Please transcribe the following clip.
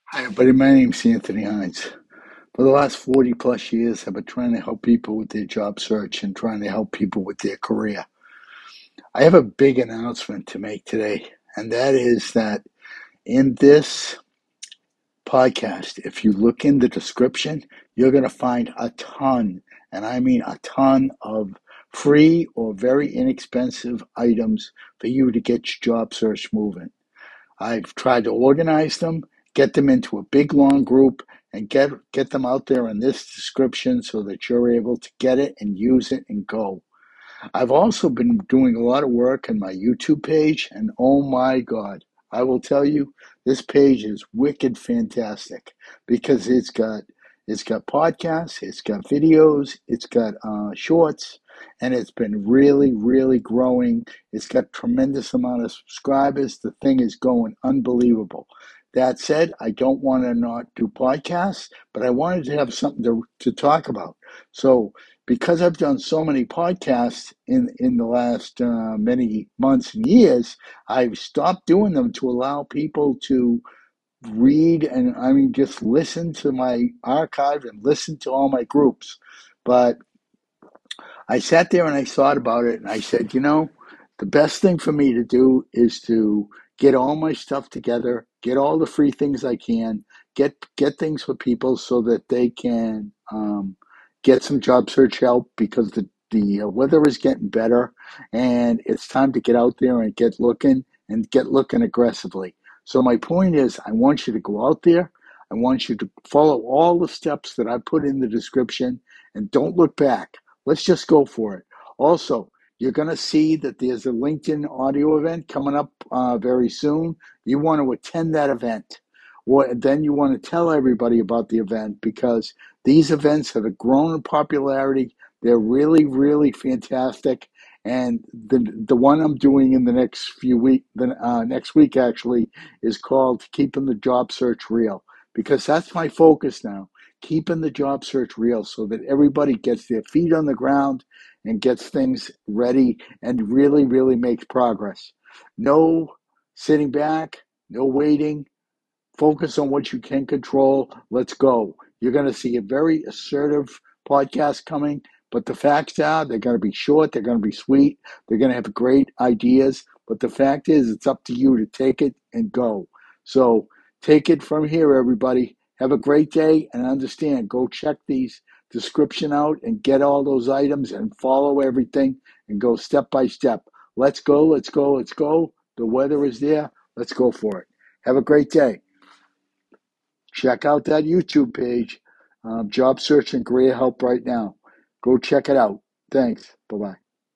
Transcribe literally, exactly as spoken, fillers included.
Hi, everybody. My name's Anthony Hines. For the last forty plus years, I've been trying to help people with their job search and trying to help people with their career. I have a big announcement to make today, and that is that in this podcast, if you look in the description, you're going to find a ton, and I mean a ton of free or very inexpensive items for you to get your job search moving. I've tried to organize them, get them into a big long group, and get get them out there in this description so that you're able to get it and use it and go. I've also been doing a lot of work on my YouTube page, and oh my God, I will tell you, this page is wicked fantastic because it's got it's got podcasts, it's got videos, it's got uh, shorts, and it's been really, really growing. It's got tremendous amount of subscribers. The thing is going unbelievable. That said, I don't want to not do podcasts, but I wanted to have something to, to talk about. So because I've done so many podcasts in in the last uh, many months and years, I've stopped doing them to allow people to read and I mean just listen to my archive and listen to all my groups. But I sat there and I thought about it and I said, you know, the best thing for me to do is to get all my stuff together, get all the free things I can, get get things for people so that they can um, get some job search help because the the uh, weather is getting better and it's time to get out there and get looking and get looking aggressively. So my point is, I want you to go out there. I want you to follow all the steps that I put in the description and don't look back. Let's just go for it. Also, you're going to see that there's a LinkedIn audio event coming up uh, very soon. You want to attend that event. Or then you want to tell everybody about the event because these events have grown in popularity. They're really, really fantastic. And the the one I'm doing in the next few week, the uh, next week actually, is called Keeping the Job Search Real because that's my focus now, keeping the job search real so that everybody gets their feet on the ground and gets things ready and really, really makes progress. No sitting back, no waiting. Focus on what you can control. Let's go. You're going to see a very assertive podcast coming, but the facts are they're going to be short, they're going to be sweet, they're going to have great ideas. But the fact is, it's up to you to take it and go. So take it from here, everybody. Have a great day and understand. Go check these description out and get all those items and follow everything and go step by step. Let's go, let's go, let's go. The weather is there. Let's go for it. Have a great day. Check out that YouTube page, um, Job Search and Career Help right now. Go check it out. Thanks. Bye bye.